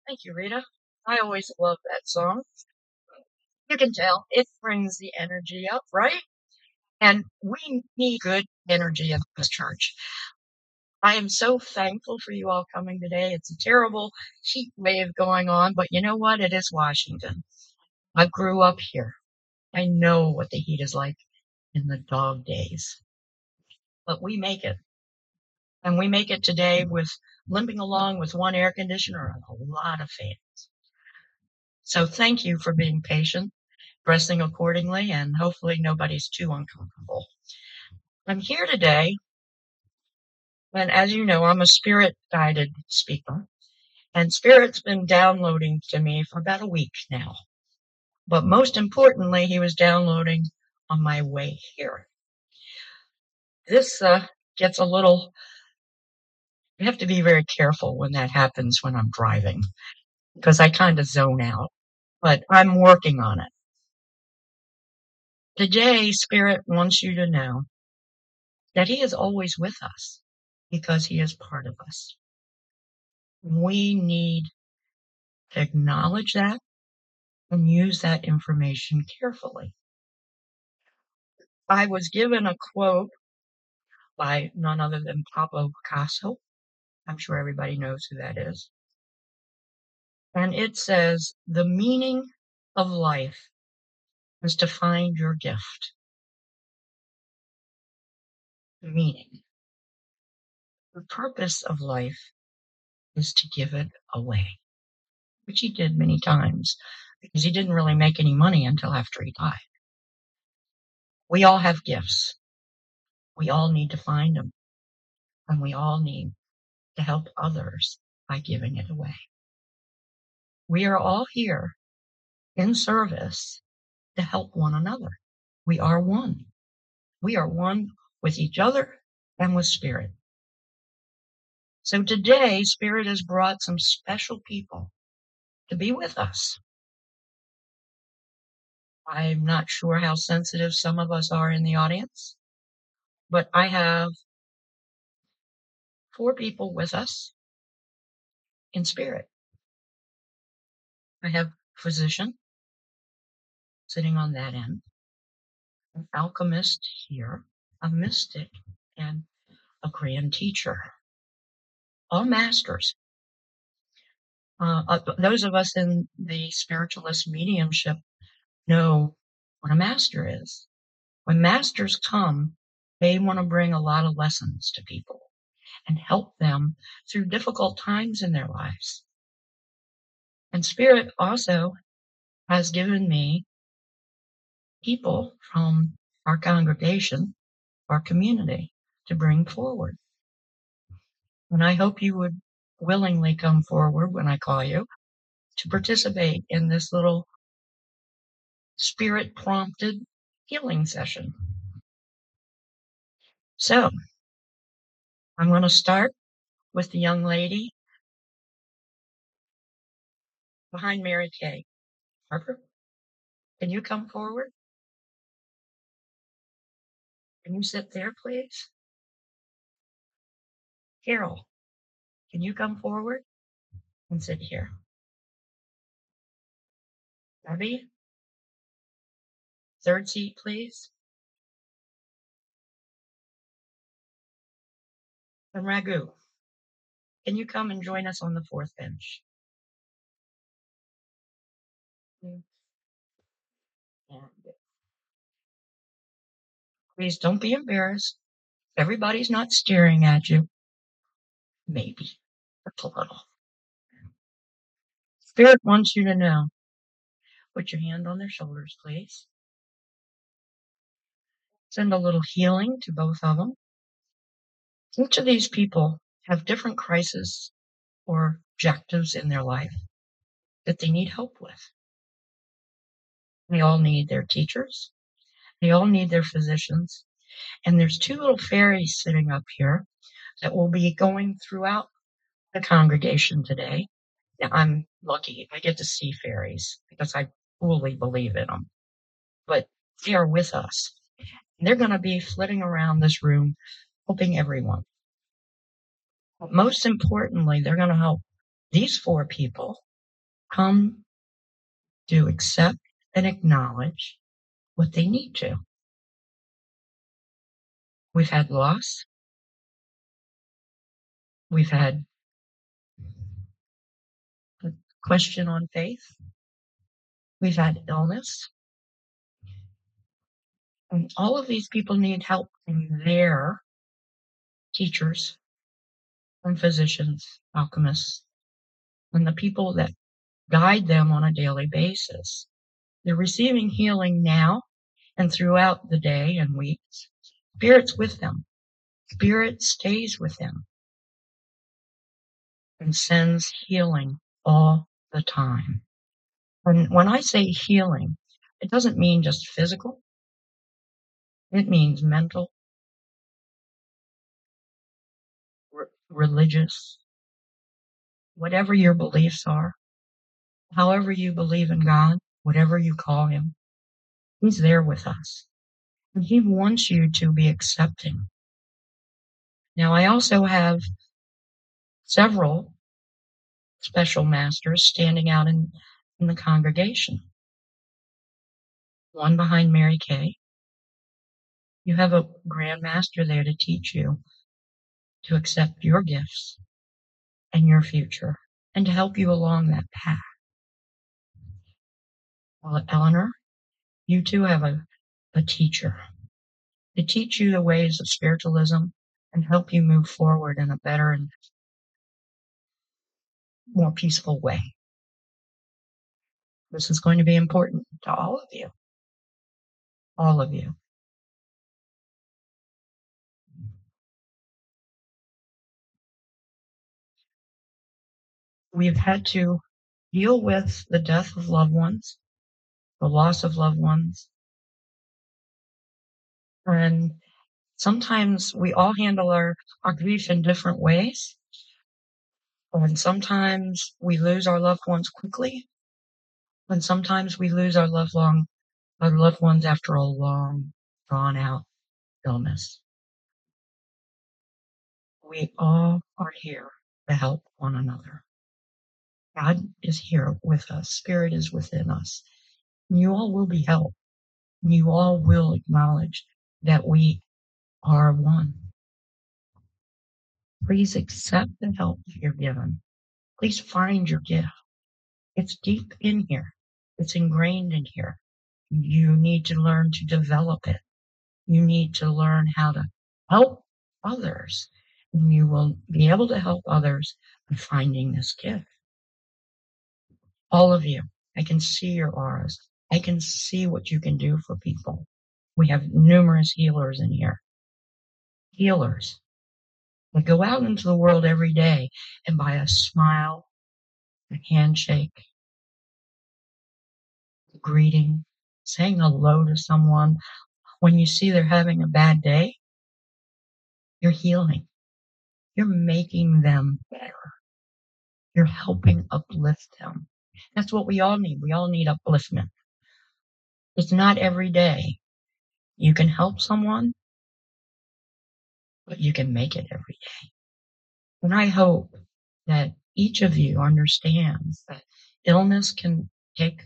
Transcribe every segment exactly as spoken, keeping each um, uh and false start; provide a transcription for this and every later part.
Thank you, Rita. I always love that song. You can tell it brings the energy up, right? And we need good energy at this church. I am so thankful for you all coming today. It's a terrible heat wave going on, but you know what? It is Washington. I grew up here. I know what the heat is like in the dog days, but we make it. And we make it today with limping along with one air conditioner and a lot of fans. So thank you for being patient, dressing accordingly, and hopefully nobody's too uncomfortable. I'm here today, and as you know, I'm a spirit-guided speaker, and Spirit's been downloading to me for about a week now. But most importantly, he was downloading on my way here. This uh, gets a little, you have to be very careful when that happens when I'm driving, because I kind of zone out, but I'm working on it. Today, Spirit wants you to know that he is always with us because he is part of us. We need to acknowledge that and use that information carefully. I was given a quote by none other than Pablo Picasso. I'm sure everybody knows who that is. And it says, "The meaning of life is to find your gift." The meaning. The purpose of life is to give it away, which he did many times because he didn't really make any money until after he died. We all have gifts. We all need to find them, and we all need to help others by giving it away. We are all here in service to help one another. We are one. We are one with each other and with Spirit. So today, Spirit has brought some special people to be with us. I'm not sure how sensitive some of us are in the audience, but I have four people with us in Spirit. I have a physician sitting on that end, an alchemist here, a mystic, and a grand teacher. All masters. Uh, uh, those of us in the spiritualist mediumship know what a master is. When masters come, they want to bring a lot of lessons to people and help them through difficult times in their lives. And Spirit also has given me people from our congregation, our community, to bring forward. And I hope you would willingly come forward when I call you to participate in this little Spirit-prompted healing session. So, I'm going to start with the young lady behind Mary Kay. Harper, can you come forward? Can you sit there, please? Carol, can you come forward and sit here? Debbie, third seat, please. And Raghu, can you come and join us on the fourth bench? And please don't be embarrassed. Everybody's not staring at you. Maybe just a little. Spirit wants you to know. Put your hand on their shoulders, please. Send a little healing to both of them. Each of these people have different crises or objectives in their life that they need help with. They all need their teachers. They all need their physicians. And there's two little fairies sitting up here that will be going throughout the congregation today. Now, I'm lucky. I get to see fairies because I fully believe in them. But they are with us. And they're going to be flitting around this room, helping everyone. But most importantly, they're going to help these four people come to accept and acknowledge what they need to. We've had loss. We've had a question on faith. We've had illness. And all of these people need help from their teachers and physicians, alchemists, and the people that guide them on a daily basis. They're receiving healing now and throughout the day and weeks. Spirit's with them. Spirit stays with them and sends healing all the time. And when I say healing, it doesn't mean just physical. It means mental, re- religious, whatever your beliefs are, however you believe in God, whatever you call Him, He's there with us. And He wants you to be accepting. Now, I also have several special masters standing out in, in the congregation. One behind Mary Kay. You have a Grand Master there to teach you to accept your gifts and your future and to help you along that path. Well, Eleanor, you too have a, a teacher to teach you the ways of spiritualism and help you move forward in a better and more peaceful way. This is going to be important to all of you. All of you. We've had to deal with the death of loved ones, the loss of loved ones, and sometimes we all handle our, our grief in different ways. And sometimes we lose our loved ones quickly. And sometimes we lose our loved, long, our loved ones after a long, drawn out illness. We all are here to help one another. God is here with us. Spirit is within us. And you all will be helped. And you all will acknowledge that we are one. Please accept the help you're given. Please find your gift. It's deep in here. It's ingrained in here. You need to learn to develop it. You need to learn how to help others. And you will be able to help others by finding this gift. All of you, I can see your auras. I can see what you can do for people. We have numerous healers in here. Healers that go out into the world every day and by a smile, a handshake, a greeting, saying hello to someone, when you see they're having a bad day, you're healing. You're making them better. You're helping uplift them. That's what we all need. We all need upliftment. It's not every day. You can help someone, but you can make it every day. And I hope that each of you understands that illness can take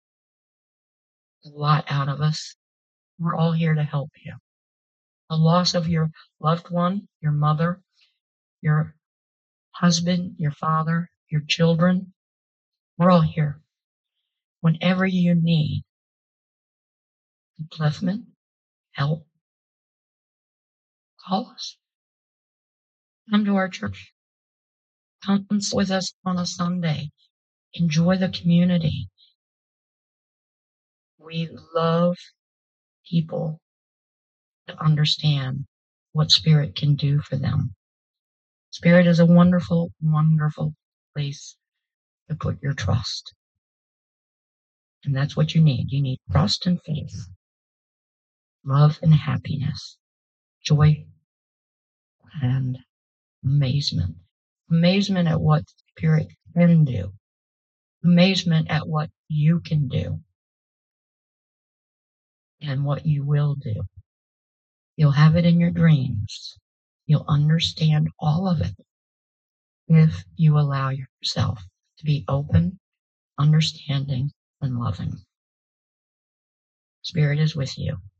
a lot out of us. We're all here to help you. The loss of your loved one, your mother, your husband, your father, your children, we're all here. Whenever you need upliftment, help, call us. Come to our church. Come with us on a Sunday. Enjoy the community. We love people to understand what Spirit can do for them. Spirit is a wonderful, wonderful place to put your trust. And that's what you need. You need trust and faith, love and happiness, joy and amazement. Amazement at what Spirit can do. Amazement at what you can do and what you will do. You'll have it in your dreams. You'll understand all of it if you allow yourself to be open understanding, and loving. Spirit is with you.